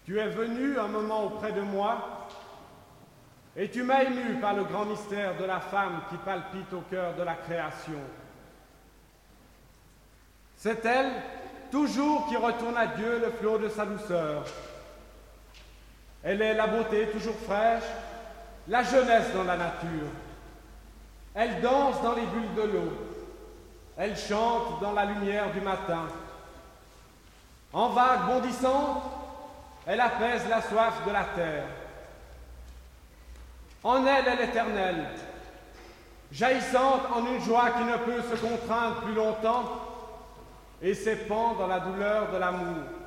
Tu es venu un moment auprès de moi et tu m'as ému par le grand mystère de la femme qui palpite au cœur de la création. C'est elle, toujours, qui retourne à Dieu le flot de sa douceur. Elle est la beauté toujours fraîche, la jeunesse dans la nature. Elle danse dans les bulles de l'eau. Elle chante dans la lumière du matin. En vagues bondissantes, elle apaise la soif de la terre. En elle est l'éternel, jaillissante en une joie qui ne peut se contraindre plus longtemps et s'épand dans la douleur de l'amour.